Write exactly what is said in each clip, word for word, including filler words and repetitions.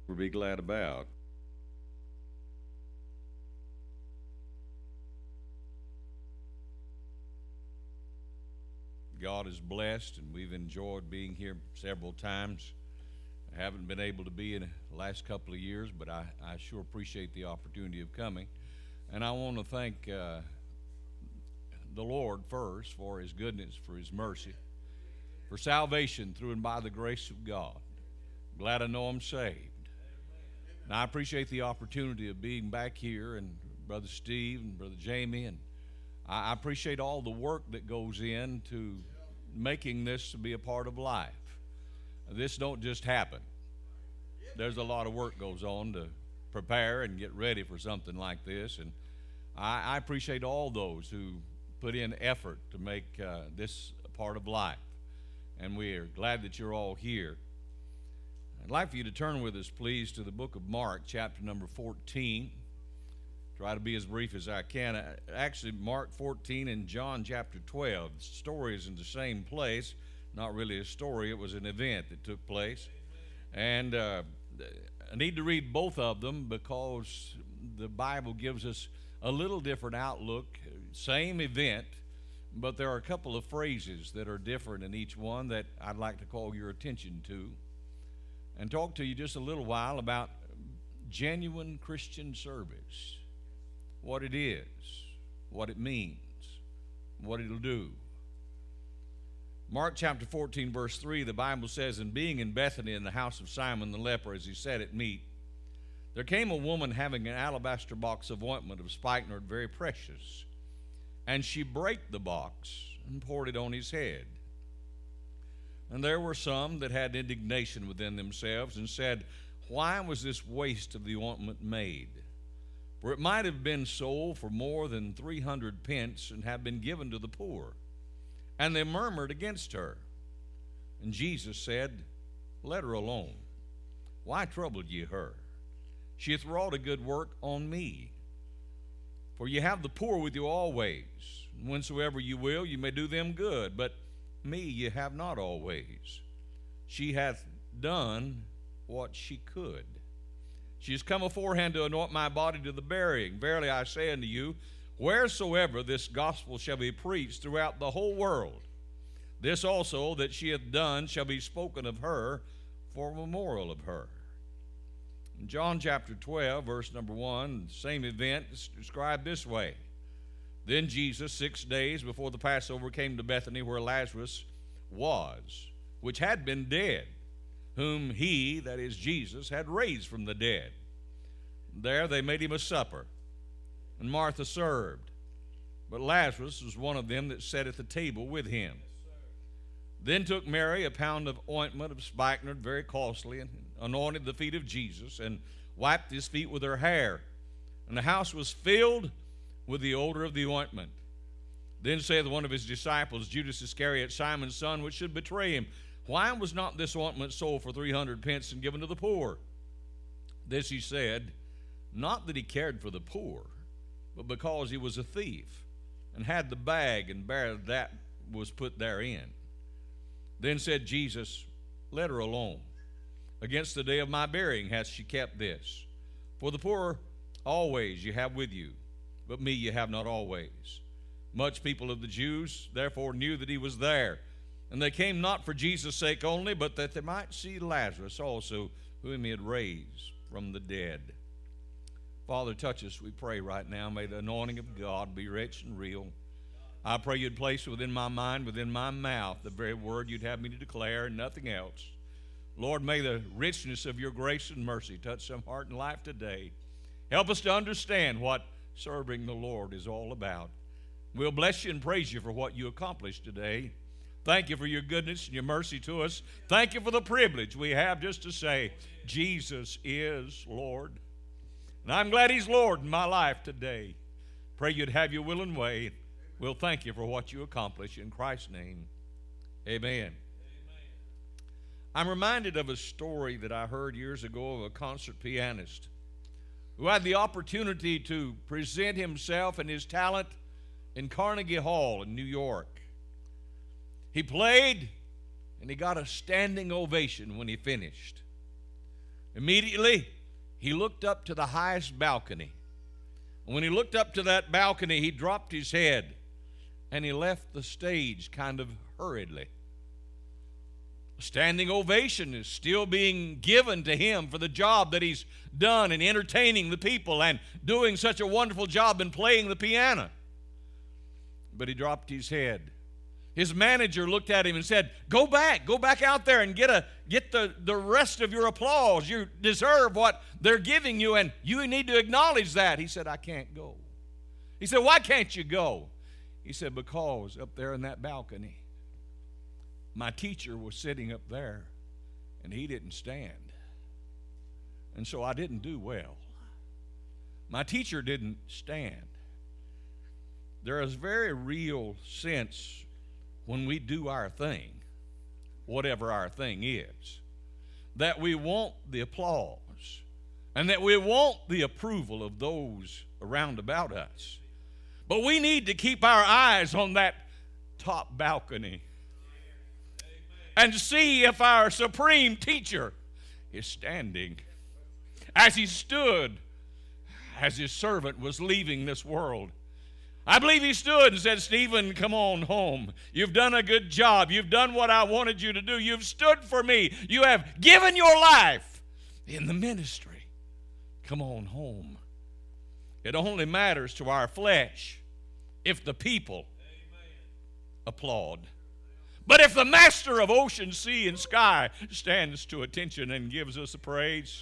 We'll be glad about. God is blessed, and we've enjoyed being here several times. I haven't been able to be in the last couple of years, but I, I sure appreciate the opportunity of coming. And I want to thank uh, the Lord first for His goodness, for His mercy, for salvation through and by the grace of God. Glad I know I'm saved. And I appreciate the opportunity of being back here, and Brother Steve and Brother Jamie, and I appreciate all the work that goes into making this to be a part of life. This don't just happen. There's a lot of work goes on to prepare and get ready for something like this, and I, I appreciate all those who put in effort to make uh, this a part of life. And we are glad that you're all here. I'd like for you to turn with us, please, to the book of Mark, chapter number fourteen. Try to be as brief as I can. Actually, Mark fourteen and John chapter twelve. The story is in the same place. Not really a story, it was an event that took place. And uh, I need to read both of them because the Bible gives us a little different outlook. Same event, but there are a couple of phrases that are different in each one that I'd like to call your attention to and talk to you just a little while about genuine Christian service. What it is, what it means, what it'll do. Mark chapter fourteen, verse three, the Bible says, "And being in Bethany in the house of Simon the leper, as he sat at meat, there came a woman having an alabaster box of ointment of spikenard, very precious. And she brake the box and poured it on his head. And there were some that had indignation within themselves and said, Why was this waste of the ointment made? For it might have been sold for more than three hundred pence and have been given to the poor. And they murmured against her. And Jesus said, Let her alone. Why trouble ye her? She hath wrought a good work on me. For ye have the poor with you always, and whensoever you will, you may do them good. But me ye have not always. She hath done what she could. She is come aforehand to anoint my body to the burying. Verily I say unto you, wheresoever this gospel shall be preached throughout the whole world, this also that she hath done shall be spoken of her for a memorial of her." In John chapter twelve, verse number one, the same event is described this way. "Then Jesus, six days before the Passover, came to Bethany where Lazarus was, which had been dead, whom he," that is Jesus, "had raised from the dead. There they made him a supper, and Martha served. But Lazarus was one of them that sat at the table with him. Then took Mary a pound of ointment of spikenard, very costly, and anointed the feet of Jesus, and wiped his feet with her hair. And the house was filled with the odor of the ointment. Then saith one of his disciples, Judas Iscariot, Simon's son, which should betray him, Why was not this ointment sold for three hundred pence and given to the poor? This he said, not that he cared for the poor, but because he was a thief, and had the bag and bare that was put therein. Then said Jesus, Let her alone. Against the day of my burying hath she kept this. For the poor always you have with you, but me you have not always. Much people of the Jews therefore knew that he was there. And they came not for Jesus' sake only, but that they might see Lazarus also, whom he had raised from the dead." Father, touch us, we pray right now. May the anointing of God be rich and real. I pray you'd place within my mind, within my mouth, the very word you'd have me to declare and nothing else. Lord, may the richness of your grace and mercy touch some heart and life today. Help us to understand what serving the Lord is all about. We'll bless you and praise you for what you accomplished today. Thank you for your goodness and your mercy to us. Thank you for the privilege we have just to say, Jesus is Lord. And I'm glad he's Lord in my life today. Pray you'd have your will and way. We'll thank you for what you accomplish. In Christ's name, amen. I'm reminded of a story that I heard years ago of a concert pianist who had the opportunity to present himself and his talent in Carnegie Hall in New York. He played, and he got a standing ovation when he finished. Immediately, he looked up to the highest balcony. And when he looked up to that balcony, he dropped his head and he left the stage kind of hurriedly. A standing ovation is still being given to him for the job that he's done in entertaining the people and doing such a wonderful job in playing the piano. But he dropped his head. His manager looked at him and said, go back, go back out there and get a get the, the rest of your applause. You deserve what they're giving you, and you need to acknowledge that. He said, I can't go. He said, why can't you go? He said, because up there in that balcony, my teacher was sitting up there, and he didn't stand. And so I didn't do well. My teacher didn't stand. There is a very real sense when we do our thing, whatever our thing is, that we want the applause and that we want the approval of those around about us. But we need to keep our eyes on that top balcony and see if our supreme teacher is standing. As he stood, as his servant was leaving this world, I believe he stood and said, Stephen, come on home. You've done a good job. You've done what I wanted you to do. You've stood for me. You have given your life in the ministry. Come on home. It only matters to our flesh if the people applaud. But if the master of ocean, sea, and sky stands to attention and gives us a praise,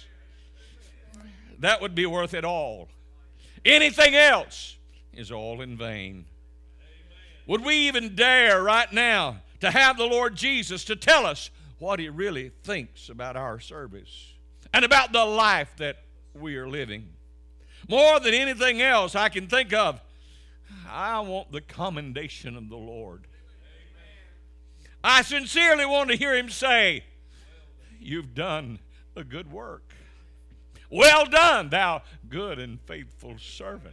that would be worth it all. Anything else is all in vain. Amen. Would we even dare right now to have the Lord Jesus to tell us what he really thinks about our service and about the life that we are living? More than anything else I can think of, I want the commendation of the Lord. Amen. I sincerely want to hear him say, you've done a good work. Well done, thou good and faithful servant.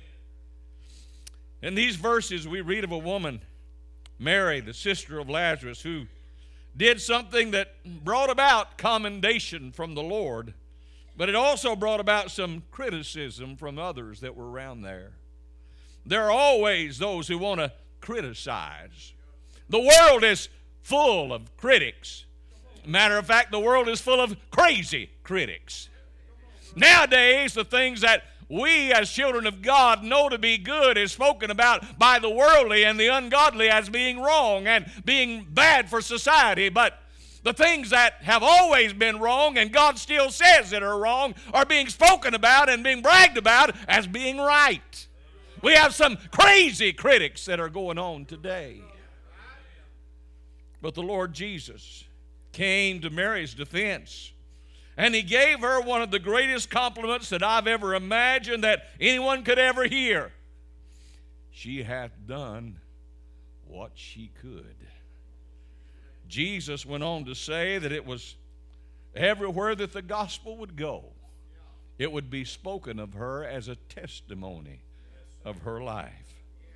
In these verses, we read of a woman, Mary, the sister of Lazarus, who did something that brought about commendation from the Lord, but it also brought about some criticism from others that were around there. There are always those who want to criticize. The world is full of critics. Matter of fact, the world is full of crazy critics. Nowadays, the things that we as children of God know to be good is spoken about by the worldly and the ungodly as being wrong and being bad for society. But the things that have always been wrong and God still says that are wrong are being spoken about and being bragged about as being right. We have some crazy critics that are going on today. But the Lord Jesus came to Mary's defense. And he gave her one of the greatest compliments that I've ever imagined that anyone could ever hear. She hath done what she could. Jesus went on to say that it was everywhere that the gospel would go, it would be spoken of her as a testimony of her life.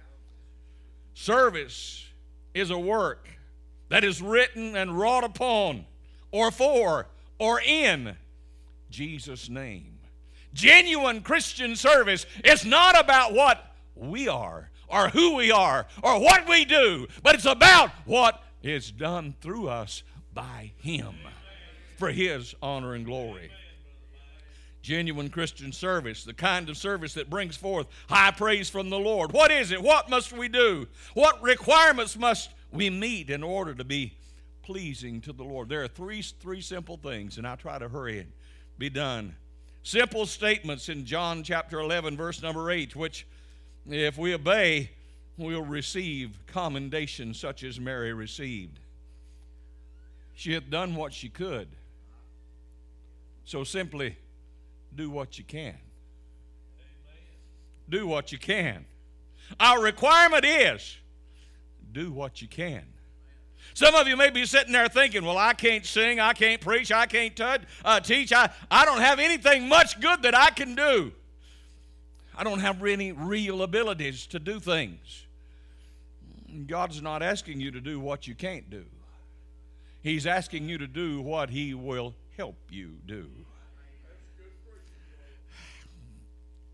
Service is a work that is written and wrought upon or for or in Jesus' name. Genuine Christian service is not about what we are or who we are or what we do, but it's about what is done through us by him for his honor and glory. Genuine Christian service, the kind of service that brings forth high praise from the Lord. What is it? What must we do? What requirements must we meet in order to be pleasing to the Lord? There are three, three simple things, and I'll try to hurry and be done. Simple statements in John chapter eleven, verse number eight, which if we obey, we'll receive commendation such as Mary received. She had done what she could. So simply do what you can. Do what you can. Our requirement is do what you can. Some of you may be sitting there thinking, well, I can't sing, I can't preach, I can't touch, uh, teach. I, I don't have anything much good that I can do. I don't have any real abilities to do things. God's not asking you to do what you can't do. He's asking you to do what he will help you do.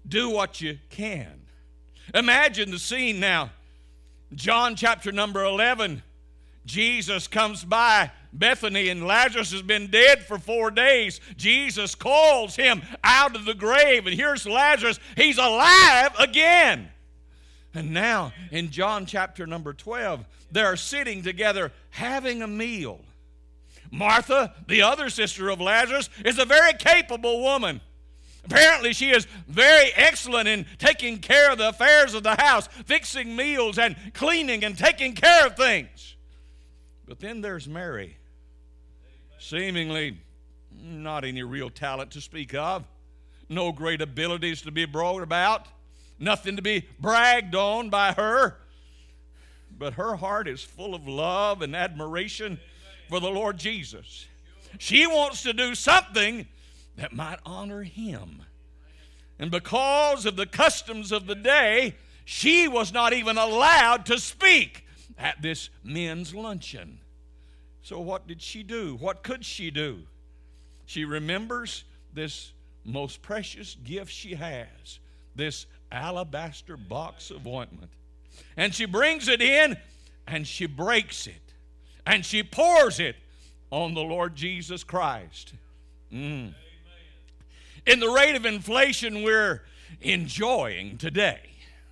do what you can. Imagine the scene now. John chapter number eleven. Jesus comes by Bethany, and Lazarus has been dead for four days. Jesus calls him out of the grave, and here's Lazarus. He's alive again. And now in John chapter number twelve, they're sitting together having a meal. Martha, the other sister of Lazarus, is a very capable woman. Apparently she is very excellent in taking care of the affairs of the house, fixing meals and cleaning and taking care of things. But then there's Mary, seemingly not any real talent to speak of, no great abilities to be brought about, nothing to be bragged on by her. But her heart is full of love and admiration for the Lord Jesus. She wants to do something that might honor him. And because of the customs of the day, she was not even allowed to speak at this men's luncheon. So what did she do? What could she do? She remembers this most precious gift she has, this alabaster box of ointment. And she brings it in and she breaks it and she pours it on the Lord Jesus Christ. Mm. In the rate of inflation we're enjoying today.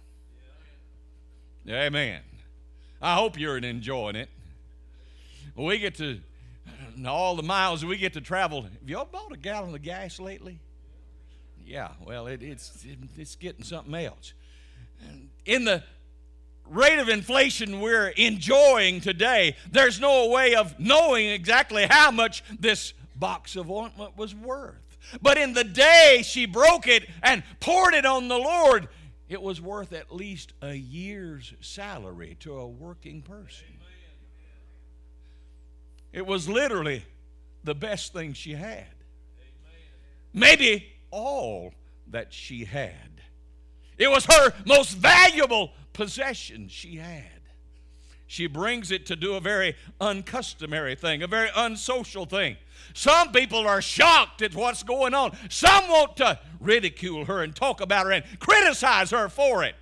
Amen. I hope you're enjoying it. We get to, all the miles we get to travel. Have y'all bought a gallon of gas lately? Yeah, well, it, it's, it, it's getting something else. In the rate of inflation we're enjoying today, there's no way of knowing exactly how much this box of ointment was worth. But in the day she broke it and poured it on the Lord, it was worth at least a year's salary to a working person. It was literally the best thing she had. Maybe all that she had. It was her most valuable possession she had. She brings it to do a very uncustomary thing, a very unsocial thing. Some people are shocked at what's going on. Some want to ridicule her and talk about her and criticize her for it.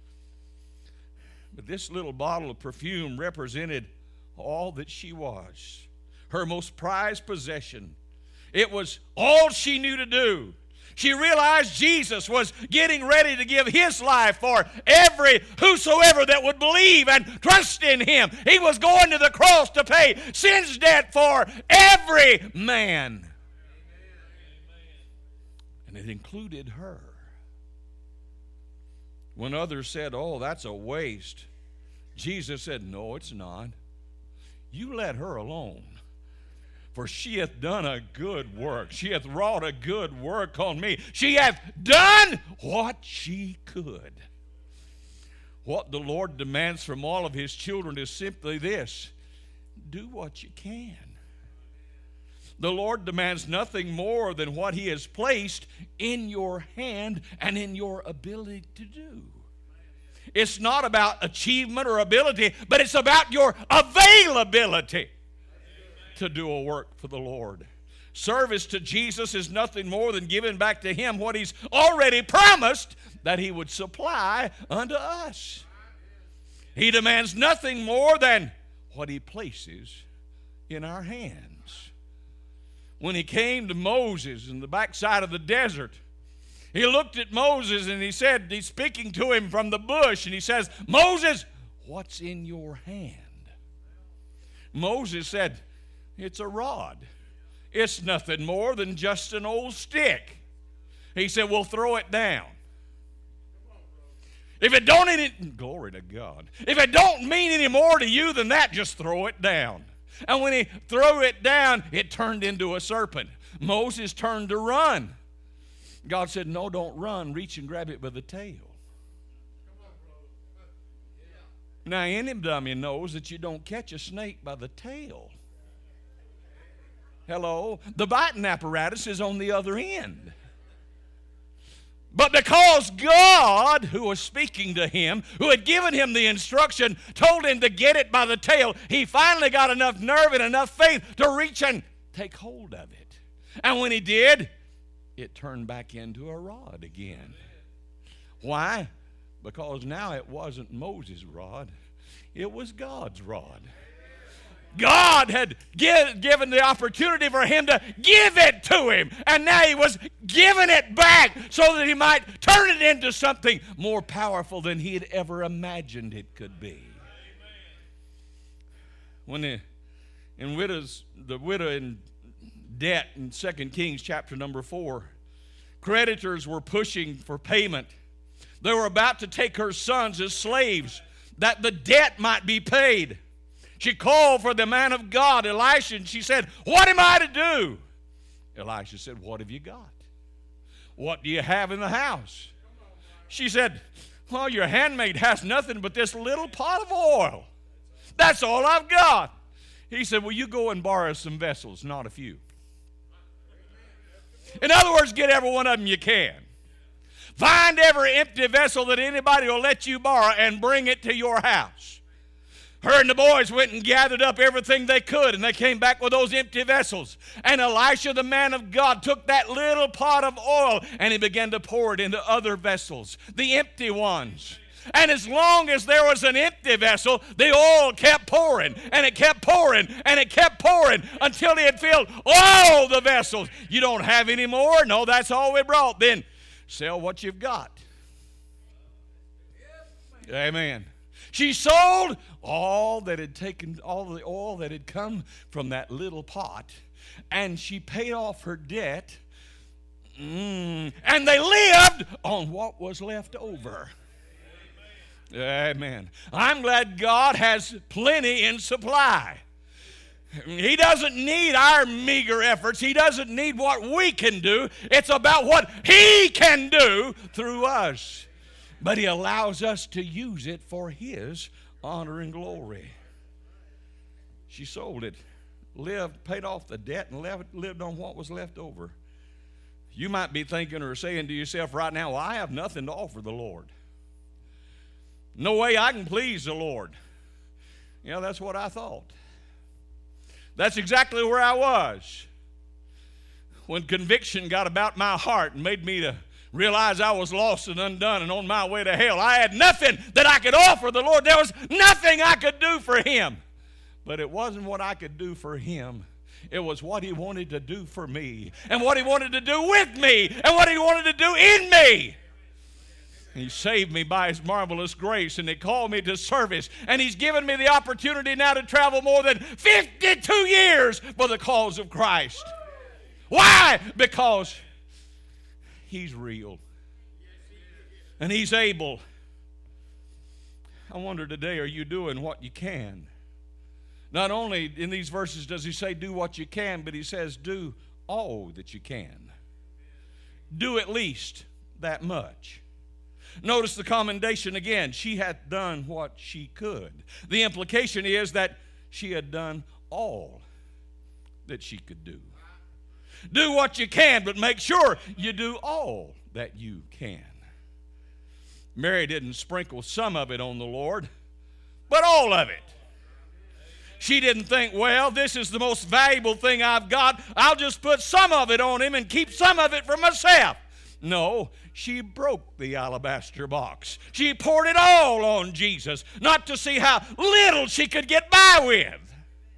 But this little bottle of perfume represented all that she was, her most prized possession. It was all she knew to do. She realized Jesus was getting ready to give his life for every whosoever that would believe and trust in him. He was going to the cross to pay sin's debt for every man. And it included her. When others said, "Oh, that's a waste," Jesus said, "No, it's not. You let her alone. For she hath done a good work. She hath wrought a good work on me. She hath done what she could." What the Lord demands from all of his children is simply this: do what you can. The Lord demands nothing more than what he has placed in your hand and in your ability to do. It's not about achievement or ability, but it's about your availability to do a work for the Lord. Service to Jesus is nothing more than giving back to him what he's already promised that he would supply unto us. He demands nothing more than what he places in our hands. When he came to Moses in the backside of the desert, he looked at Moses and he said, he's speaking to him from the bush, and he says, "Moses, what's in your hand?" Moses said, "It's a rod. It's nothing more than just an old stick." He said, "Well, throw it down. If it don't any, glory to God. If it don't mean any more to you than that, just throw it down." And when he threw it down, it turned into a serpent. Moses turned to run. God said, "No, don't run. Reach and grab it by the tail." Now, any dummy knows that you don't catch a snake by the tail. Hello? The biting apparatus is on the other end. But because God, who was speaking to him, who had given him the instruction, told him to get it by the tail, he finally got enough nerve and enough faith to reach and take hold of it. And when he did, it turned back into a rod again. Why? Because now it wasn't Moses' rod. It was God's rod. God had give, given the opportunity for him to give it to him. And now he was giving it back so that he might turn it into something more powerful than he had ever imagined it could be. When the, in widows, the widow in debt in Second Kings chapter number four, creditors were pushing for payment. They were about to take her sons as slaves that the debt might be paid. She called for the man of God, Elisha, and she said, "What am I to do?" Elisha said, "What have you got? What do you have in the house?" She said, "Well, your handmaid has nothing but this little pot of oil. That's all I've got." He said, "Well, you go and borrow some vessels, not a few." In other words, get every one of them you can. Find every empty vessel that anybody will let you borrow and bring it to your house. Her and the boys went and gathered up everything they could, and they came back with those empty vessels. And Elisha, the man of God, took that little pot of oil and he began to pour it into other vessels, the empty ones. And as long as there was an empty vessel, the oil kept pouring, and it kept pouring, and it kept pouring until he had filled all the vessels. You don't have any more? No, that's all we brought. Then sell what you've got. Amen. She sold all that had taken, all the oil that had come from that little pot, and she paid off her debt, mm, and they lived on what was left over. Amen. I'm glad God has plenty in supply. He doesn't need our meager efforts. He doesn't need what we can do. It's about what He can do through us. But He allows us to use it for His honor and glory. She sold it, lived, paid off the debt, and left, lived on what was left over. You might be thinking or saying to yourself right now, "Well, I have nothing to offer the Lord. No way I can please the Lord." You know, that's what I thought. That's exactly where I was when conviction got about my heart and made me to realize I was lost and undone and on my way to hell. I had nothing that I could offer the Lord. There was nothing I could do for Him. But it wasn't what I could do for Him. It was what He wanted to do for me, and what He wanted to do with me, and what He wanted to do in me. He saved me by His marvelous grace, and He called me to service, and He's given me the opportunity now to travel more than fifty-two years for the cause of Christ. Why? Because He's real, and He's able. I wonder today, are you doing what you can? Not only in these verses does He say do what you can, but He says do all that you can. Do at least that much. Notice the commendation again. She had done what she could. The implication is that she had done all that she could do. Do what you can, but make sure you do all that you can. Mary didn't sprinkle some of it on the Lord, but all of it. She didn't think, well, this is the most valuable thing I've got. I'll just put some of it on Him and keep some of it for myself. No, she broke the alabaster box. She poured it all on Jesus, not to see how little she could get by with.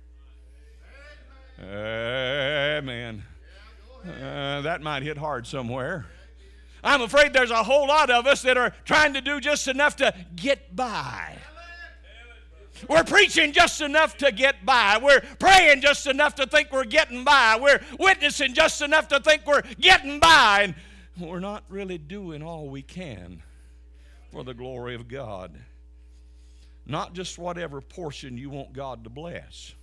Amen. Uh, that might hit hard somewhere. I'm afraid there's a whole lot of us that are trying to do just enough to get by. We're preaching just enough to get by. We're praying just enough to think we're getting by. We're witnessing just enough to think we're getting by. And we're not really doing all we can for the glory of God. Not just whatever portion you want God to bless.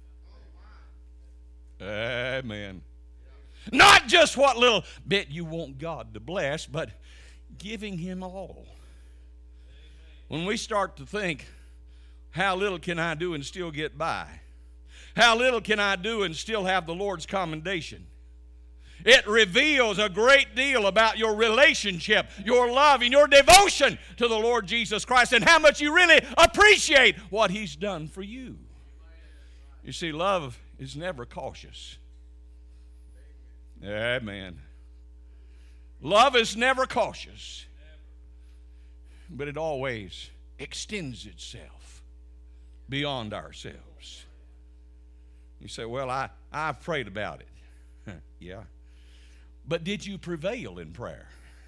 Amen. Not just what little bit you want God to bless, but giving Him all. When we start to think, how little can I do and still get by? How little can I do and still have the Lord's commendation? It reveals a great deal about your relationship, your love, and your devotion to the Lord Jesus Christ, and how much you really appreciate what He's done for you. You see, love is never cautious. Amen. Love is never cautious. but it always extends itself beyond ourselves. You say, well, I, I've prayed about it. Yeah. But did you prevail in prayer?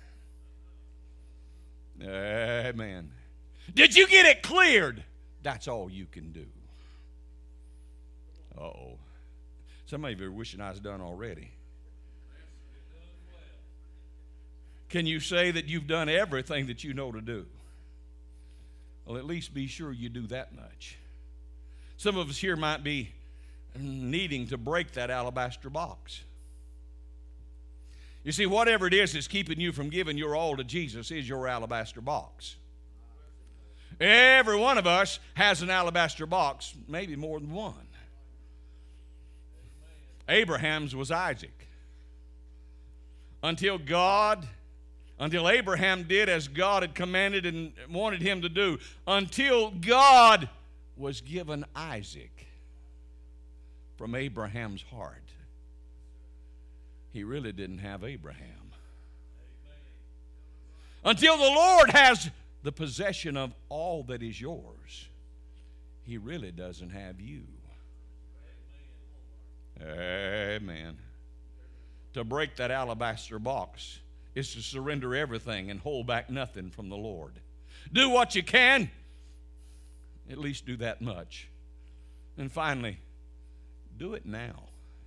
Amen. Did you get it cleared? That's all you can do. Uh-oh. Some of you are wishing I was done already. Can you say that you've done everything that you know to do? Well, at least be sure you do that much. Some of us here might be needing to break that alabaster box. You see, whatever it is that's keeping you from giving your all to Jesus is your alabaster box. Every one of us has an alabaster box, maybe more than one. Abraham's was Isaac. Until God, until Abraham did as God had commanded and wanted him to do, until God was given Isaac from Abraham's heart, he really didn't have Abraham. Until the Lord has the possession of all that is yours, he really doesn't have you. Amen. To break that alabaster box is to surrender everything and hold back nothing from the Lord. Do what you can. At least do that much. And finally, do it now.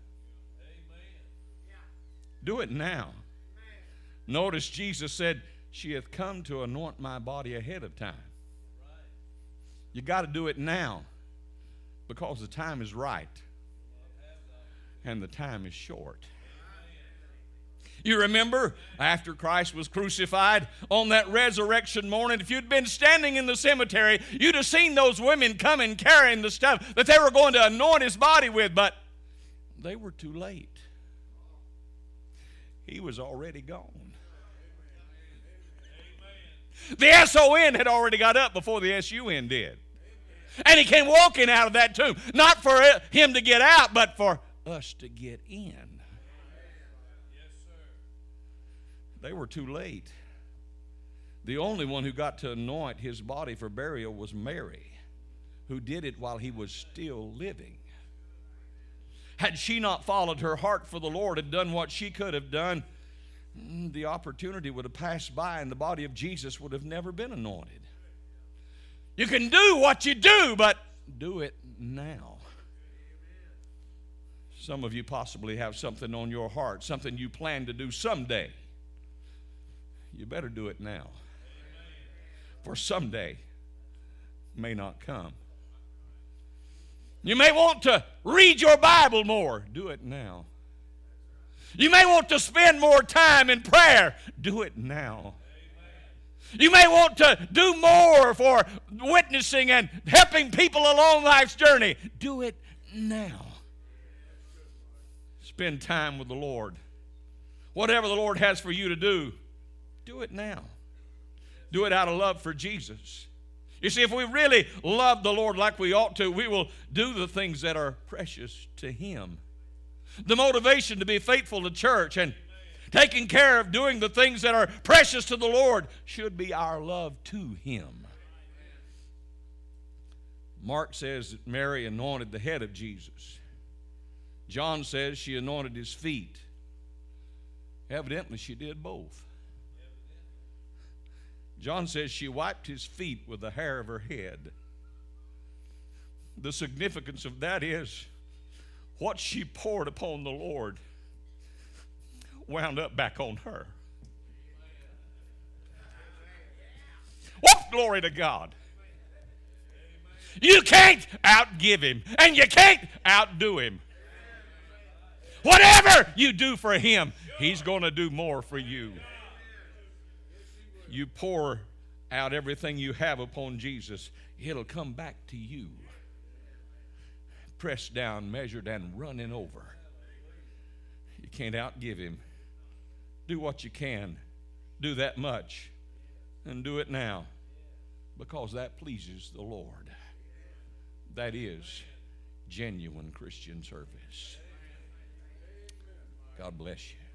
Do it now. Notice Jesus said, she hath come to anoint my body ahead of time. You got to do it now because the time is right and the time is short. You remember after Christ was crucified on that resurrection morning, if you'd been standing in the cemetery, you'd have seen those women coming carrying the stuff that they were going to anoint his body with, but they were too late. He was already gone. The S O N had already got up before the S U N did. And he came walking out of that tomb, not for him to get out, but for us to get in. They were too late. The only one who got to anoint his body for burial was Mary, who did it while he was still living. Had she not followed her heart for the Lord and done what she could have done, the opportunity would have passed by and the body of Jesus would have never been anointed. You can do what you do, but do it now. Some of you possibly have something on your heart, something you plan to do someday. You better do it now. For someday may not come. You may want to read your Bible more. Do it now. You may want to spend more time in prayer. Do it now. You may want to do more for witnessing and helping people along life's journey. Do it now. Spend time with the Lord. Whatever the Lord has for you to do, do it now. Do it out of love for Jesus. You see, if we really love the Lord like we ought to, we will do the things that are precious to Him. The motivation to be faithful to church and taking care of doing the things that are precious to the Lord should be our love to Him. Mark says that Mary anointed the head of Jesus. John says she anointed his feet. Evidently, she did both. John says she wiped his feet with the hair of her head. The significance of that is what she poured upon the Lord wound up back on her. Oh, glory to God. You can't outgive Him, and you can't outdo Him. Whatever you do for Him, He's going to do more for you. You pour out everything you have upon Jesus, it'll come back to you. Pressed down, measured, and running over. You can't outgive Him. Do what you can. Do that much. And do it now. Because that pleases the Lord. That is genuine Christian service. God bless you.